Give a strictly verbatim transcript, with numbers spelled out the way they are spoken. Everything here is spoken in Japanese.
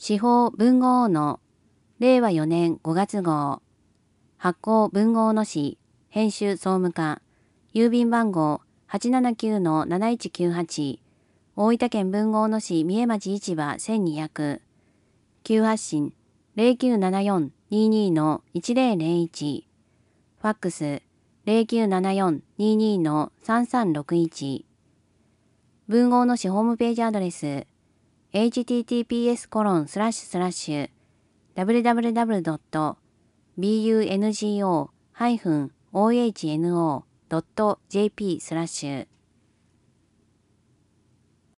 司法文豪のれいわよねんごがつ号。発行文豪の市。編集総務課。郵便番号 はちななきゅうのなないちきゅうはち。大分県文豪の市三重町市場せんにひゃく。急発信 ゼロきゅうななよんにーにーのいちぜろぜろいち。ファックス ゼロきゅうななよんにーにーのさんさんろくいち。文豪の市ホームページアドレス エイチティーティーピーエスコロンスラッシュスラッシュダブリュダブリュダブリュドットビーユーエヌジーオーハイフンオーエイチエヌオードットジェーピースラッシュ